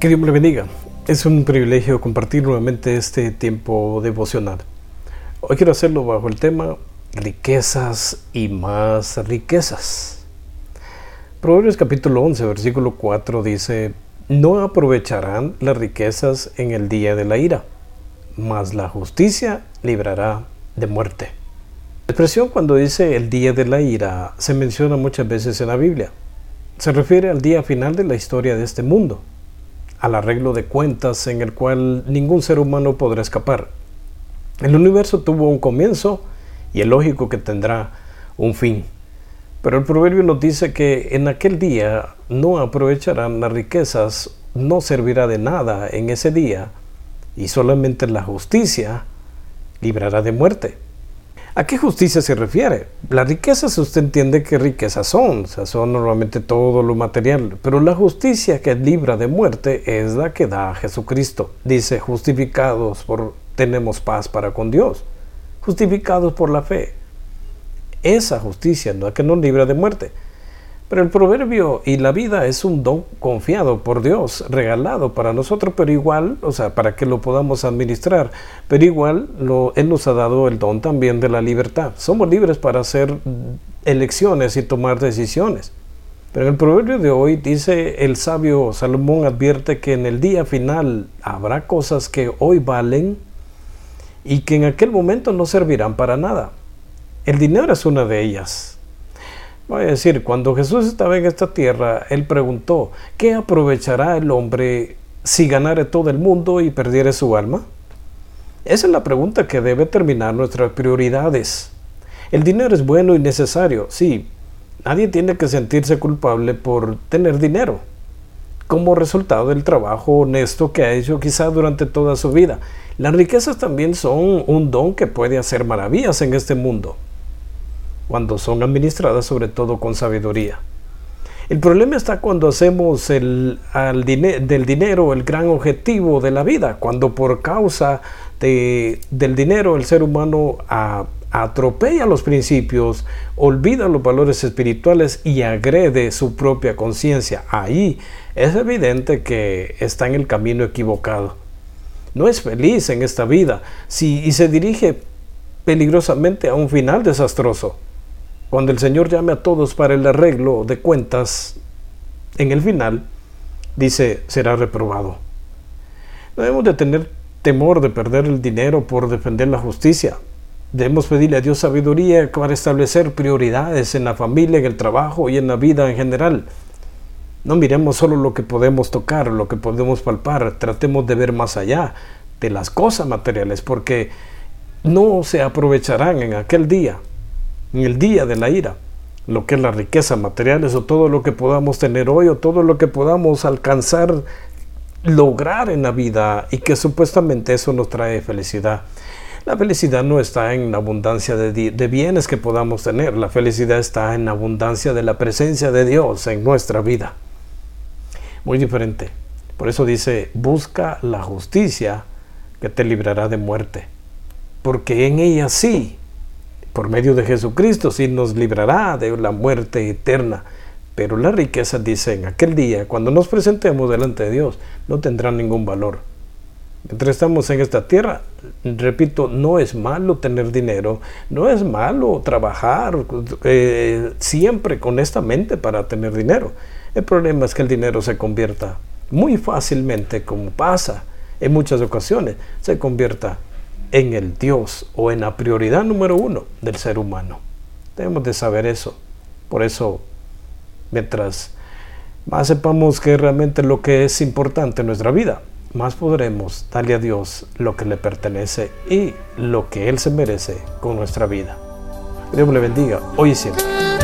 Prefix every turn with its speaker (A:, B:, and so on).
A: Que Dios me le bendiga. Es un privilegio compartir nuevamente este tiempo devocional. Hoy quiero hacerlo bajo el tema riquezas y más riquezas. Proverbios capítulo 11, versículo 4 dice: no aprovecharán las riquezas en el día de la ira, mas la justicia librará de muerte. La expresión cuando dice el día de la ira se menciona muchas veces en la Biblia. Se refiere al día final de la historia de este mundo, al arreglo de cuentas en el cual ningún ser humano podrá escapar. El universo tuvo un comienzo y es lógico que tendrá un fin. Pero el proverbio nos dice que en aquel día no aprovecharán las riquezas, no servirá de nada en ese día, y solamente la justicia librará de muerte. ¿A qué justicia se refiere? Las riquezas, usted entiende qué riquezas son, o sea, son normalmente todo lo material, pero la justicia que libra de muerte es la que da a Jesucristo. Dice, tenemos paz para con Dios, justificados por la fe. Esa justicia no es que nos libra de muerte. Pero el proverbio y la vida es un don confiado por Dios, regalado para nosotros, pero igual, para que lo podamos administrar, pero igual Él nos ha dado el don también de la libertad. Somos libres para hacer elecciones y tomar decisiones. Pero en el proverbio de hoy dice, el sabio Salomón advierte que en el día final habrá cosas que hoy valen y que en aquel momento no servirán para nada. El dinero es una de ellas. Voy a decir, cuando Jesús estaba en esta tierra, Él preguntó, ¿qué aprovechará el hombre si ganare todo el mundo y perdiere su alma? Esa es la pregunta que debe determinar nuestras prioridades. El dinero es bueno y necesario, sí. Nadie tiene que sentirse culpable por tener dinero, como resultado del trabajo honesto que ha hecho quizá durante toda su vida. Las riquezas también son un don que puede hacer maravillas en este mundo, cuando son administradas sobre todo con sabiduría. El problema está cuando hacemos del dinero el gran objetivo de la vida, cuando por causa del dinero el ser humano atropella los principios, olvida los valores espirituales y agrede su propia conciencia. Ahí es evidente que está en el camino equivocado. No es feliz en esta vida y se dirige peligrosamente a un final desastroso. Cuando el Señor llame a todos para el arreglo de cuentas, en el final, dice, será reprobado. No debemos de tener temor de perder el dinero por defender la justicia. Debemos pedirle a Dios sabiduría para establecer prioridades en la familia, en el trabajo y en la vida en general. No miremos solo lo que podemos tocar, lo que podemos palpar. Tratemos de ver más allá de las cosas materiales, porque no se aprovecharán en aquel día, en el día de la ira, lo que es las riquezas materiales o todo lo que podamos tener hoy o todo lo que podamos alcanzar, lograr en la vida y que supuestamente eso nos trae felicidad. La felicidad no está en la abundancia de bienes que podamos tener. La felicidad está en la abundancia de la presencia de Dios en nuestra vida. Muy diferente. Por eso dice, busca la justicia que te librará de muerte. Porque en ella sí, por medio de Jesucristo, sí nos librará de la muerte eterna. Pero la riqueza, dice, en aquel día, cuando nos presentemos delante de Dios, no tendrá ningún valor. Mientras estamos en esta tierra, repito, no es malo tener dinero, no es malo trabajar siempre honestamente para tener dinero. El problema es que el dinero se convierta muy fácilmente, como pasa en muchas ocasiones, se convierta en el Dios o en la prioridad número uno del ser humano. Debemos de saber eso. Por eso, mientras más sepamos que realmente lo que es importante en nuestra vida, más podremos darle a Dios lo que le pertenece y lo que Él se merece con nuestra vida. Que Dios le bendiga hoy y siempre.